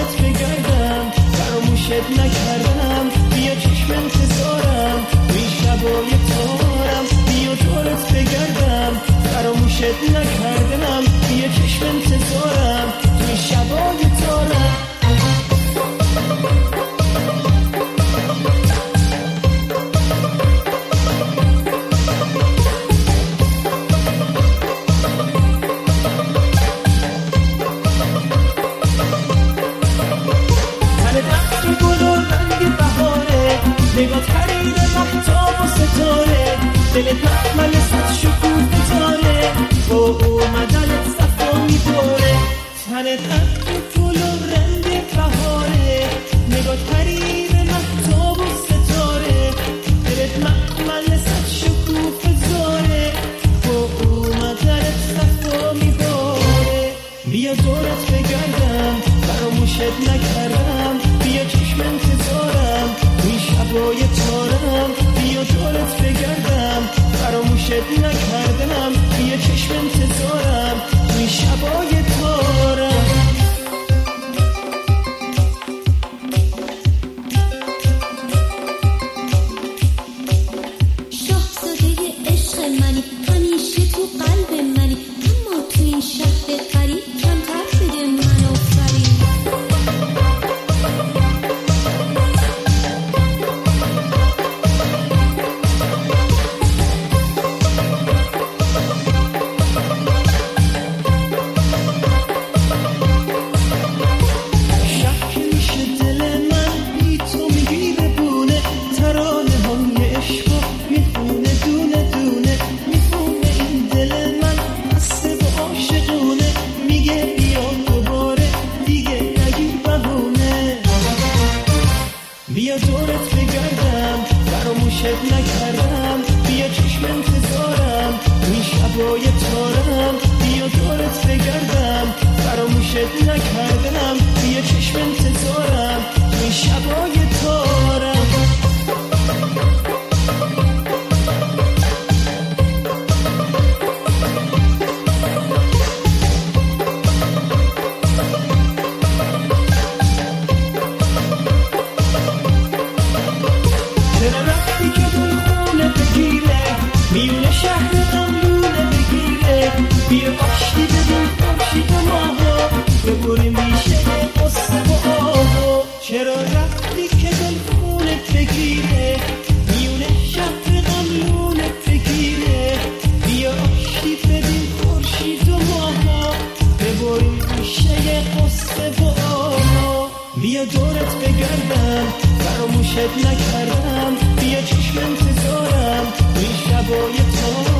دورت بگردم فراموشت نکردم بیا چشم انتظارم توی شبای تارم بیا دورت بگردم فراموشت نکردم بیا چشم انتظارم توی شبای تارم نگاه خرید مهتاب و ستاره دلت مخمل صد شکوفه تاره با اومدنت صفا میباره تنت عطر گل و رنگ بهاره نگاه خرید مهتاب و ستاره دلت مخمل صد شکوفه تاره با اومدنت صفا میباره بیا دورت بگردم فراموشت نکردم بیا چشم انتظارم توی شبای تارم بیا دورت بگردم فراموشت نکردم بیا چشم انتظارم توی شبای تارم شاهزاده عشق منی همیشه تو قلب منی اما تو این شهر غریب کمتر شده من آفرین بیا دورت بگردم فراموشت نکردم بیا چشم انتظارم توی شبای تارم بیا دورت بگردم فراموشت نکردم بیا چشم انتظارم توی شبای تارم میونه شهر غملونه بگیره بیا آشتی بدیم خورشید و ماها ببریم ریشه قصه و آهو چرا رفتی که دل خونت بگیره میونه شهر غملونه بگیره بیا آشتی بدیم خورشید و ماها ببریم ریشه قصه و آهو بیا دورت بگردم فراموشت نکردم بیا چشم انتظارم توی شبای تارم